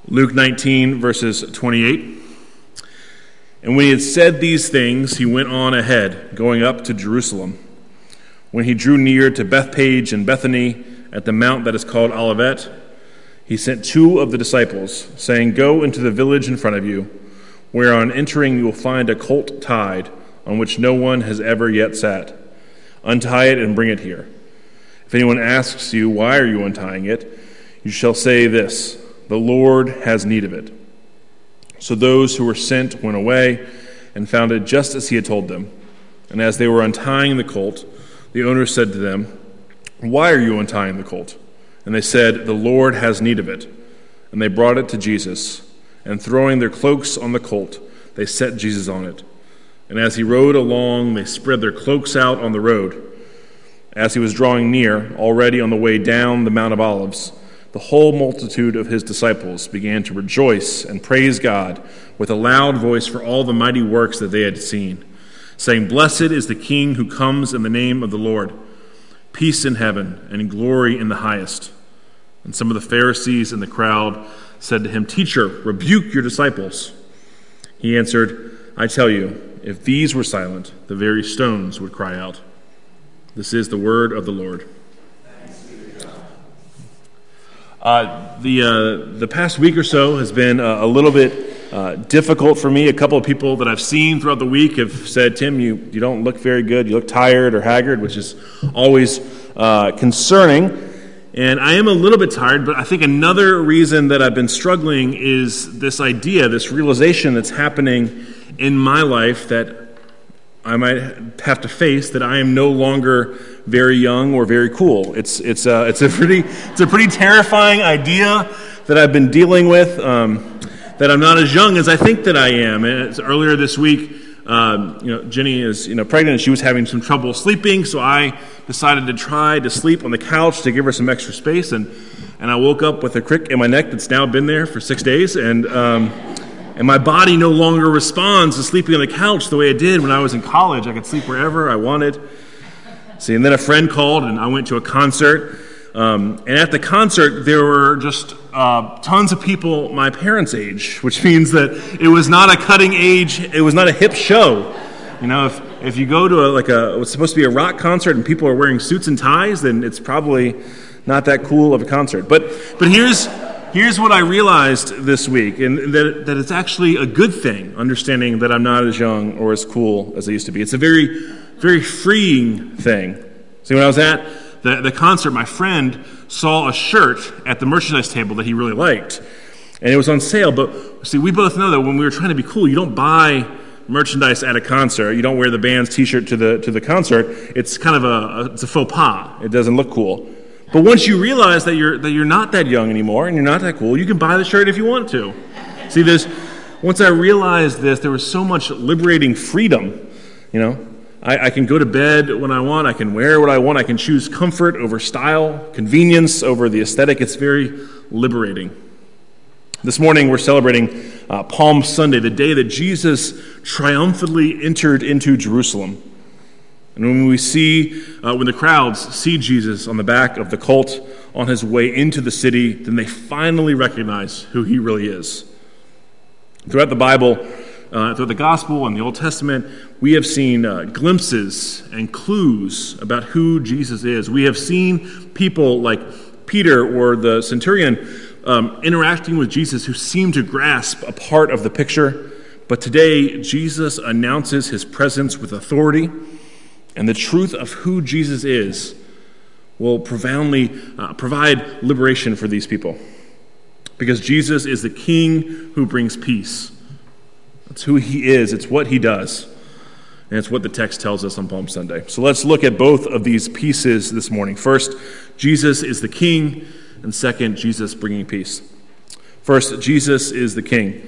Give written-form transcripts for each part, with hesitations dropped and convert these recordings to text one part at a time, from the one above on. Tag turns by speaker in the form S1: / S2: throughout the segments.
S1: Luke 19, verses 28. And when he had said these things, he went on ahead, going up to Jerusalem. When he drew near to Bethpage and Bethany at the mount that is called Olivet, he sent two of the disciples, saying, "Go into the village in front of you, where on entering you will find a colt tied, on which no one has ever yet sat. Untie it and bring it here. If anyone asks you, 'Why are you untying it?' you shall say this, 'The Lord has need of it.'" So those who were sent went away and found it just as he had told them. And as they were untying the colt, the owner said to them, "Why are you untying the colt?" And they said, "The Lord has need of it." And they brought it to Jesus, and throwing their cloaks on the colt, they set Jesus on it. And as he rode along, they spread their cloaks out on the road. As he was drawing near, already on the way down the Mount of Olives, the whole multitude of his disciples began to rejoice and praise God with a loud voice for all the mighty works that they had seen, saying, "Blessed is the King who comes in the name of the Lord. Peace in heaven and glory in the highest." And some of the Pharisees in the crowd said to him, "Teacher, rebuke your disciples." He answered, "I tell you, if these were silent, the very stones would cry out." This is the word of the Lord. The past week or so has been a little bit difficult for me. A couple of people that I've seen throughout the week have said, "Tim, you don't look very good. You look tired or haggard," which is always concerning. And I am a little bit tired, but I think another reason that I've been struggling is this idea, this realization that's happening in my life that I might have to face, that I am no longer very young or very cool. It's a pretty terrifying idea that I've been dealing with, that I'm not as young as I think that I am. And earlier this week, Jenny is pregnant and she was having some trouble sleeping, so I decided to try to sleep on the couch to give her some extra space, and I woke up with a crick in my neck that's now been there for 6 days, and my body no longer responds to sleeping on the couch the way it did when I was in college. I could sleep wherever I wanted. See, and then a friend called, and I went to a concert. And at the concert, there were just tons of people my parents' age, which means that it was not a cutting age, it was not a hip show. If you go to what's supposed to be a rock concert and people are wearing suits and ties, then it's probably not that cool of a concert. But here's what I realized this week, and that it's actually a good thing, understanding that I'm not as young or as cool as I used to be. It's a very, very freeing thing. See, when I was at the concert, my friend saw a shirt at the merchandise table that he really liked, and it was on sale. But see, we both know that when we were trying to be cool, you don't buy merchandise at a concert. You don't wear the band's T-shirt to the concert. It's kind of it's a faux pas. It doesn't look cool. But once you realize that you're not that young anymore and you're not that cool, you can buy the shirt if you want to. See, once I realized this, there was so much liberating freedom. I can go to bed when I want. I can wear what I want. I can choose comfort over style, convenience over the aesthetic. It's very liberating. This morning we're celebrating Palm Sunday, the day that Jesus triumphantly entered into Jerusalem. And when the crowds see Jesus on the back of the colt on his way into the city, then they finally recognize who he really is. Throughout the Bible, throughout the Gospel and the Old Testament, we have seen glimpses and clues about who Jesus is. We have seen people like Peter or the centurion interacting with Jesus who seem to grasp a part of the picture. But today, Jesus announces his presence with authority, and the truth of who Jesus is will profoundly provide liberation for these people. Because Jesus is the King who brings peace. That's who he is. It's what he does. And it's what the text tells us on Palm Sunday. So let's look at both of these pieces this morning. First, Jesus is the King. And second, Jesus bringing peace. First, Jesus is the King.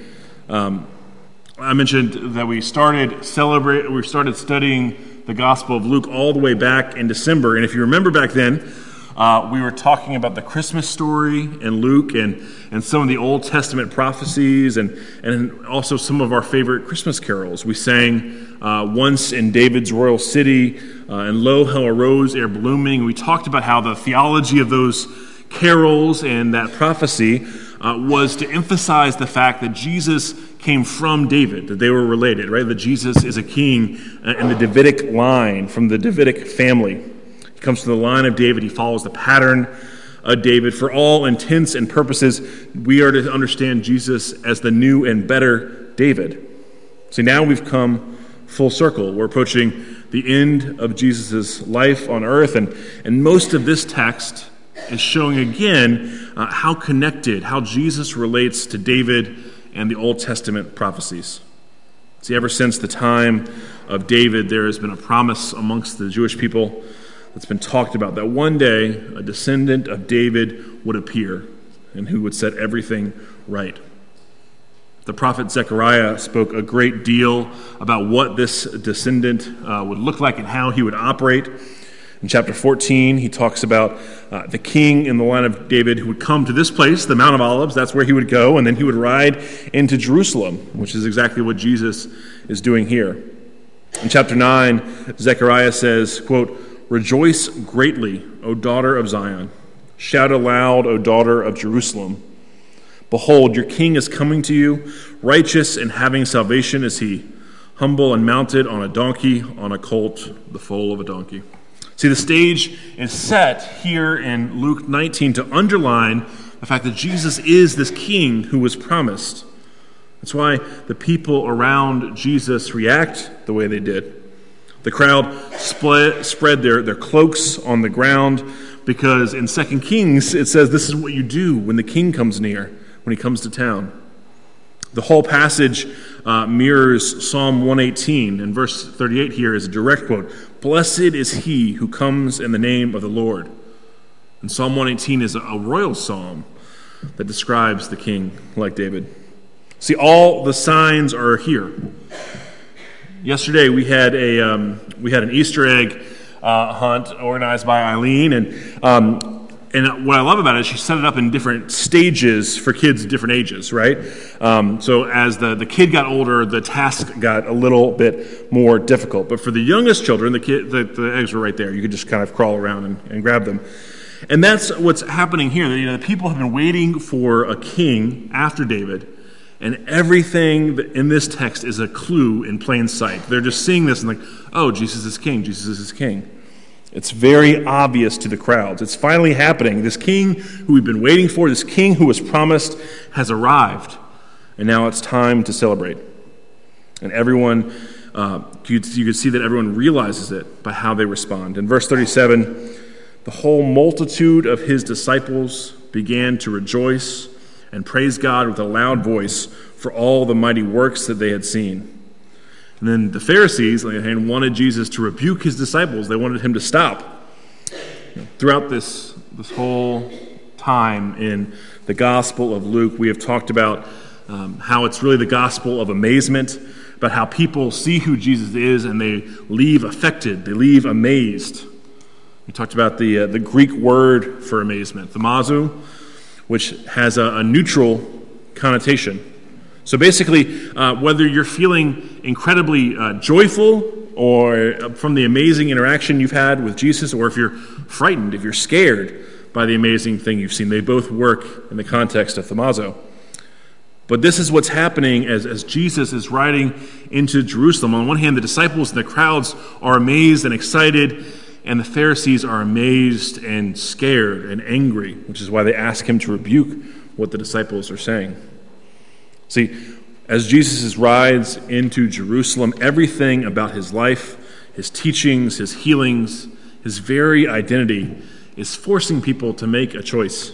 S1: I mentioned that we started studying the Gospel of Luke all the way back in December. And if you remember back then, we were talking about the Christmas story in Luke and some of the Old Testament prophecies and also some of our favorite Christmas carols. We sang Once in David's Royal City and Lo, How a Rose Ere Blooming. We talked about how the theology of those carols and that prophecy was to emphasize the fact that Jesus came from David, that they were related, right? That Jesus is a king in the Davidic line, from the Davidic family. He comes from the line of David. He follows the pattern of David. For all intents and purposes, we are to understand Jesus as the new and better David. See, now we've come full circle. We're approaching the end of Jesus' life on earth, and most of this text is showing again how connected, how Jesus relates to David and the Old Testament prophecies. See, ever since the time of David, there has been a promise amongst the Jewish people that's been talked about, that one day a descendant of David would appear and who would set everything right. The prophet Zechariah spoke a great deal about what this descendant would look like and how he would operate. In chapter 14, he talks about the king in the line of David who would come to this place, the Mount of Olives. That's where he would go, and then he would ride into Jerusalem, which is exactly what Jesus is doing here. In chapter 9, Zechariah says, quote, "Rejoice greatly, O daughter of Zion. Shout aloud, O daughter of Jerusalem. Behold, your king is coming to you. Righteous and having salvation is he, humble and mounted on a donkey, on a colt, the foal of a donkey." See, the stage is set here in Luke 19 to underline the fact that Jesus is this king who was promised. That's why the people around Jesus react the way they did. The crowd spread their cloaks on the ground because in 2 Kings it says this is what you do when the king comes near, when he comes to town. The whole passage mirrors Psalm 118, and verse 38 here is a direct quote. "Blessed is he who comes in the name of the Lord." And Psalm 118 is a royal psalm that describes the king like David. See, all the signs are here. Yesterday we had an Easter egg hunt organized by Eileen, and what I love about it is she set it up in different stages for kids of different ages, right? So as the kid got older, the task got a little bit more difficult. But for the youngest children, the eggs were right there. You could just kind of crawl around and grab them. And that's what's happening here. The people have been waiting for a king after David, and everything in this text is a clue in plain sight. They're just seeing this and like, oh, Jesus is king, Jesus is king. It's very obvious to the crowds. It's finally happening. This king who we've been waiting for, this king who was promised, has arrived. And now it's time to celebrate. And everyone, you can see that everyone realizes it by how they respond. In verse 37, the whole multitude of his disciples began to rejoice and praise God with a loud voice for all the mighty works that they had seen. And then the Pharisees, on the other hand, wanted Jesus to rebuke his disciples. They wanted him to stop. Throughout this whole time in the Gospel of Luke, we have talked about how it's really the gospel of amazement, about how people see who Jesus is and they leave affected, they leave amazed. We talked about the Greek word for amazement, thaumazo, which has a neutral connotation. So basically, whether you're feeling incredibly joyful or from the amazing interaction you've had with Jesus, or if you're frightened, if you're scared by the amazing thing you've seen, they both work in the context of thaumazo. But this is what's happening as Jesus is riding into Jerusalem. On one hand, the disciples and the crowds are amazed and excited, and the Pharisees are amazed and scared and angry, which is why they ask him to rebuke what the disciples are saying. See, as Jesus rides into Jerusalem, everything about his life, his teachings, his healings, his very identity is forcing people to make a choice.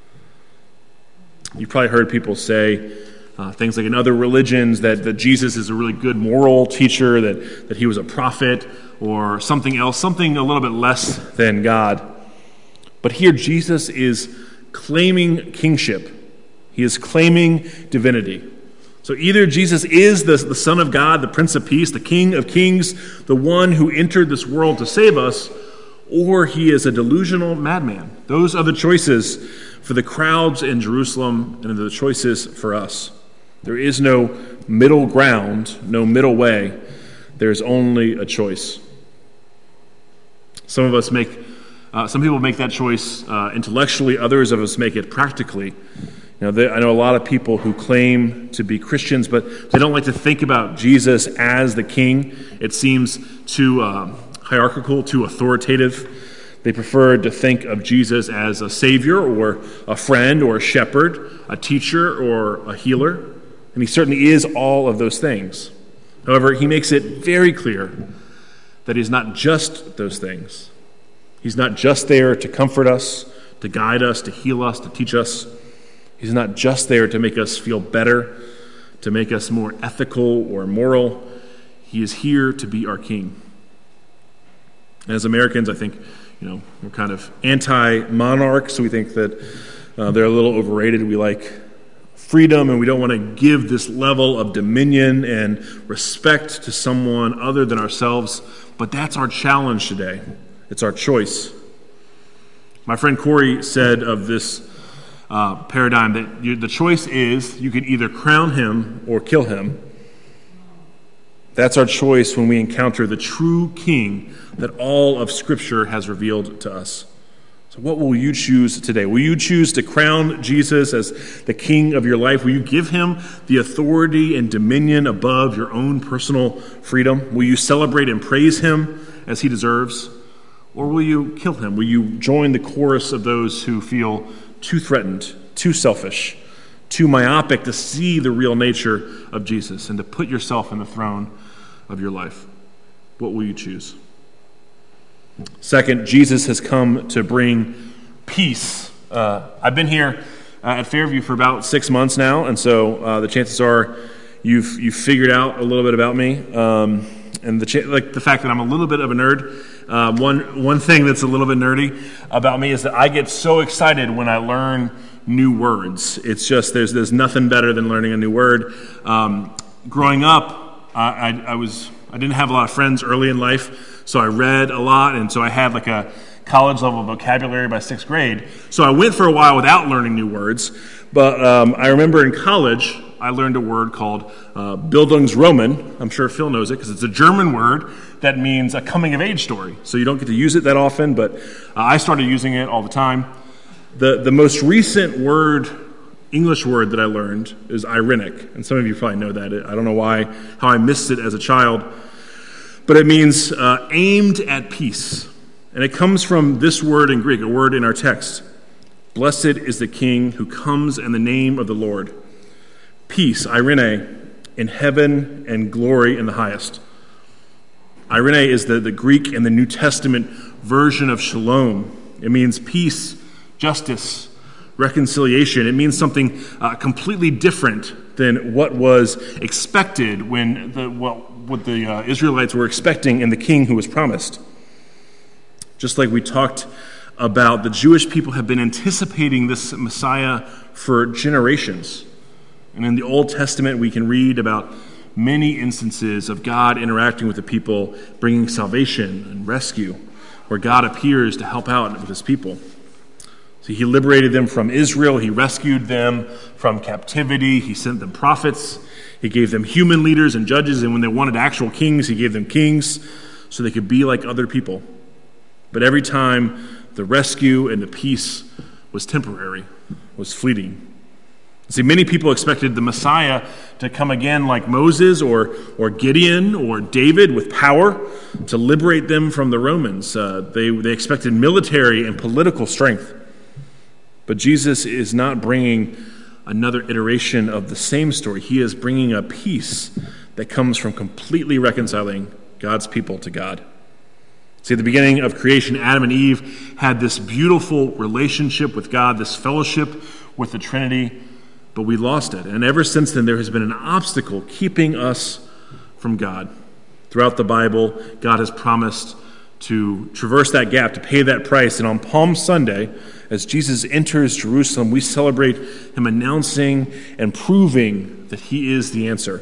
S1: You've probably heard people say things like in other religions that Jesus is a really good moral teacher, that he was a prophet or something else, something a little bit less than God. But here Jesus is claiming kingship. He is claiming divinity. So either Jesus is the Son of God, the Prince of Peace, the King of Kings, the one who entered this world to save us, or he is a delusional madman. Those are the choices for the crowds in Jerusalem and the choices for us. There is no middle ground, no middle way. There's only a choice. Some people make that choice intellectually. Others of us make it practically. I know a lot of people who claim to be Christians, but they don't like to think about Jesus as the king. It seems too hierarchical, too authoritative. They prefer to think of Jesus as a savior or a friend or a shepherd, a teacher or a healer. And he certainly is all of those things. However, he makes it very clear that he's not just those things. He's not just there to comfort us, to guide us, to heal us, to teach us. He's not just there to make us feel better, to make us more ethical or moral. He is here to be our king. As Americans, I think, we're kind of anti-monarch, so we think that they're a little overrated. We like freedom, and we don't want to give this level of dominion and respect to someone other than ourselves. But that's our challenge today. It's our choice. My friend Corey said of this paradigm that the choice is you can either crown him or kill him. That's our choice when we encounter the true king that all of Scripture has revealed to us. So what will you choose today? Will you choose to crown Jesus as the king of your life? Will you give him the authority and dominion above your own personal freedom? Will you celebrate and praise him as he deserves? Or will you kill him? Will you join the chorus of those who feel too threatened, too selfish, too myopic to see the real nature of Jesus and to put yourself in the throne of your life? What will you choose? Second, Jesus has come to bring peace. I've been here at Fairview for about 6 months now, and so the chances are you've figured out a little bit about me, and the fact that I'm a little bit of a nerd. One thing that's a little bit nerdy about me is that I get so excited when I learn new words. It's just there's nothing better than learning a new word. Growing up, I didn't have a lot of friends early in life. So I read a lot, and so I had like a college-level vocabulary by 6th grade. So I went for a while without learning new words, but I remember in college, I learned a word called Bildungsroman. I'm sure Phil knows it because it's a German word that means a coming-of-age story. So you don't get to use it that often, but I started using it all the time. The most recent English word that I learned is irenic, and some of you probably know that. I don't know how I missed it as a child. But it means aimed at peace. And it comes from this word in Greek, a word in our text. Blessed is the King who comes in the name of the Lord. Peace, eirene, in heaven and glory in the highest. Eirene is the Greek and the New Testament version of shalom. It means peace, justice, reconciliation. It means something completely different than what was expected what the Israelites were expecting in the king who was promised. Just like we talked about, the Jewish people have been anticipating this Messiah for generations. And in the Old Testament, we can read about many instances of God interacting with the people, bringing salvation and rescue, where God appears to help out with his people. So he liberated them from Israel. He rescued them from captivity. He sent them prophets. He gave them human leaders and judges, and when they wanted actual kings, he gave them kings so they could be like other people. But every time, the rescue and the peace was temporary, was fleeting. See, many people expected the Messiah to come again like Moses or Gideon or David with power to liberate them from the Romans. They expected military and political strength. But Jesus is not bringing another iteration of the same story. He is bringing a peace that comes from completely reconciling God's people to God. See, at the beginning of creation, Adam and Eve had this beautiful relationship with God, this fellowship with the Trinity, but we lost it. And ever since then, there has been an obstacle keeping us from God. Throughout the Bible, God has promised to traverse that gap, to pay that price. And on Palm Sunday, as Jesus enters Jerusalem, we celebrate him announcing and proving that he is the answer.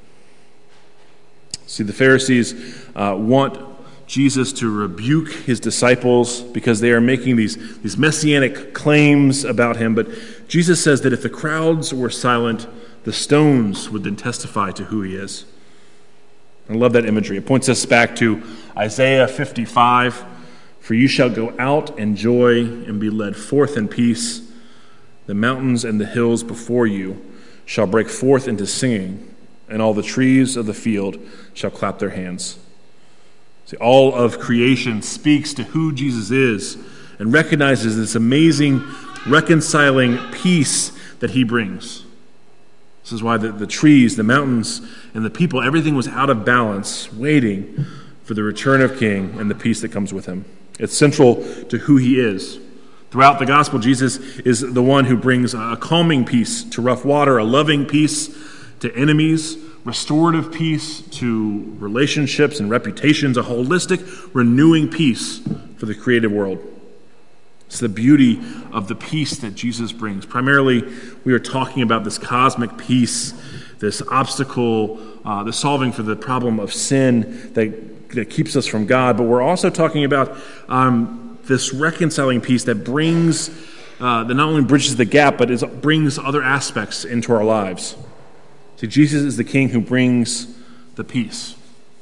S1: See, the Pharisees want Jesus to rebuke his disciples because they are making these messianic claims about him. But Jesus says that if the crowds were silent, the stones would then testify to who he is. I love that imagery. It points us back to Isaiah 55. For you shall go out in joy and be led forth in peace. The mountains and the hills before you shall break forth into singing, and all the trees of the field shall clap their hands. See, all of creation speaks to who Jesus is and recognizes this amazing, reconciling peace that he brings. This is why the trees, the mountains, and the people, everything was out of balance, waiting for the return of King and the peace that comes with him. It's central to who he is. Throughout the gospel, Jesus is the one who brings a calming peace to rough water, a loving peace to enemies, restorative peace to relationships and reputations, a holistic, renewing peace for the creative world. It's the beauty of the peace that Jesus brings. Primarily, we are talking about this cosmic peace, this obstacle, the solving for the problem of sin that keeps us from God. But we're also talking about this reconciling peace that brings, that not only bridges the gap, but brings other aspects into our lives. See, Jesus is the King who brings the peace.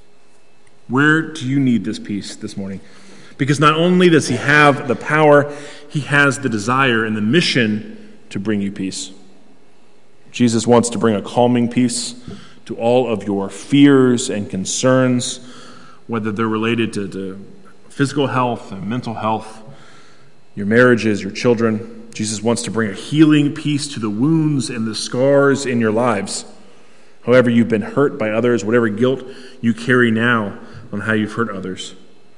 S1: Where do you need this peace this morning? Because not only does he have the power, he has the desire and the mission to bring you peace. Jesus wants to bring a calming peace to all of your fears and concerns, whether they're related to physical health and mental health, your marriages, your children. Jesus wants to bring a healing peace to the wounds and the scars in your lives. However you've been hurt by others, whatever guilt you carry now on how you've hurt others.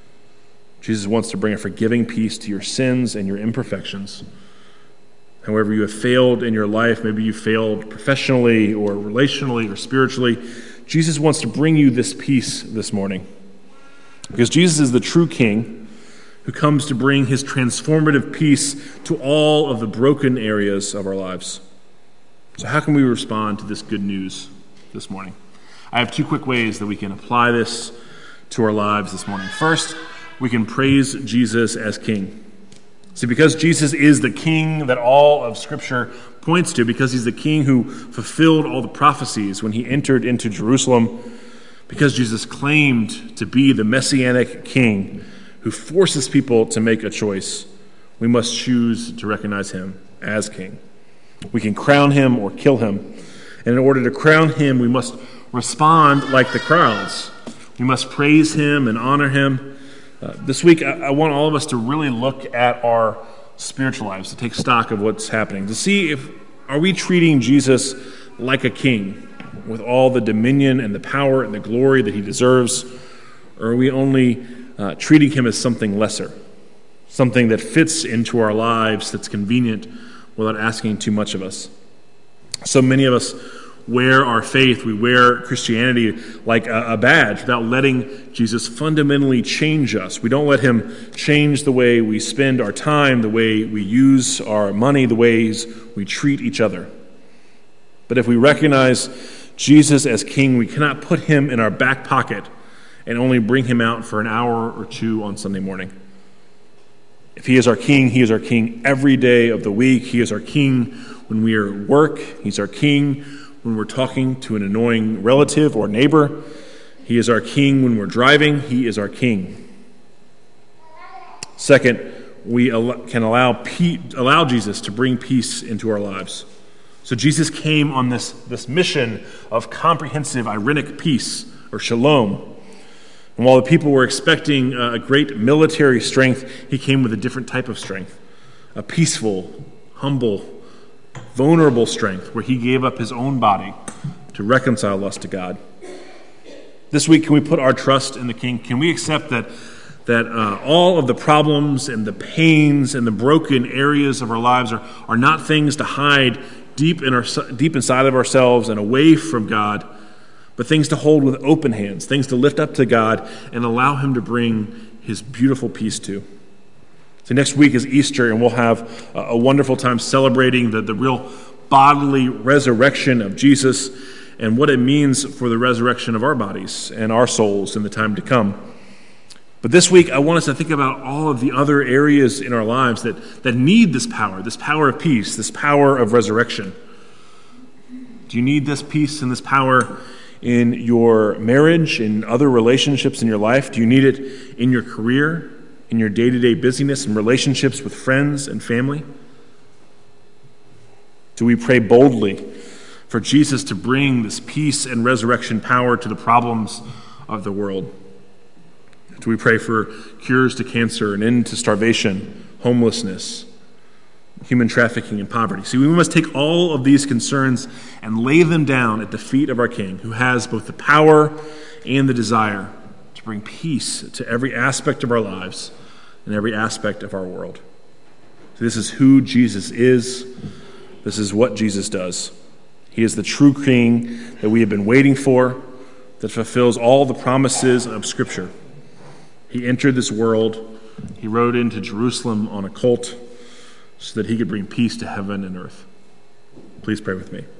S1: Jesus wants to bring a forgiving peace to your sins and your imperfections. However you have failed in your life, maybe you failed professionally or relationally or spiritually, Jesus wants to bring you this peace this morning. Because Jesus is the true King who comes to bring his transformative peace to all of the broken areas of our lives. So how can we respond to this good news this morning? I have two quick ways that we can apply this to our lives this morning. First, we can praise Jesus as King. See, because Jesus is the King that all of Scripture points to, because he's the King who fulfilled all the prophecies when he entered into Jerusalem, because Jesus claimed to be the Messianic King who forces people to make a choice, we must choose to recognize him as King. We can crown him or kill him. And in order to crown him, we must respond like the crowds. We must praise him and honor him. This week, I want all of us to really look at our spiritual lives, to take stock of what's happening, to see are we treating Jesus like a king with all the dominion and the power and the glory that he deserves, or are we only treating him as something lesser, something that fits into our lives, that's convenient without asking too much of us? So many of us wear our faith, we wear Christianity like a badge without letting Jesus fundamentally change us. We don't let him change the way we spend our time, the way we use our money, the ways we treat each other. But if we recognize Jesus as King, we cannot put him in our back pocket and only bring him out for an hour or two on Sunday morning. If he is our King, he is our King every day of the week. He is our King when we are at work. He's our King when we're talking to an annoying relative or neighbor. He is our King when we're driving. He is our King. Second, we can allow Jesus to bring peace into our lives. So Jesus came on this mission of comprehensive, irenic peace, or shalom. And while the people were expecting a great military strength, he came with a different type of strength, a peaceful, humble, vulnerable strength where he gave up his own body to reconcile us to God. This week, can we put our trust in the King? Can we accept that all of the problems and the pains and the broken areas of our lives are not things to hide deep inside of ourselves and away from God, but things to hold with open hands, things to lift up to God and allow him to bring his beautiful peace to? So next week is Easter, and we'll have a wonderful time celebrating the real bodily resurrection of Jesus and what it means for the resurrection of our bodies and our souls in the time to come. But this week, I want us to think about all of the other areas in our lives that need this power of peace, this power of resurrection. Do you need this peace and this power in your marriage, in other relationships in your life? Do you need it in your career, in your day-to-day busyness and relationships with friends and family? Do we pray boldly for Jesus to bring this peace and resurrection power to the problems of the world? Do we pray for cures to cancer, an end to starvation, homelessness, human trafficking, and poverty? See, we must take all of these concerns and lay them down at the feet of our King, who has both the power and the desire to bring peace to every aspect of our lives and every aspect of our world. So this is who Jesus is. This is what Jesus does. He is the true King that we have been waiting for, that fulfills all the promises of Scripture. He entered this world. He rode into Jerusalem on a colt so that he could bring peace to heaven and earth. Please pray with me.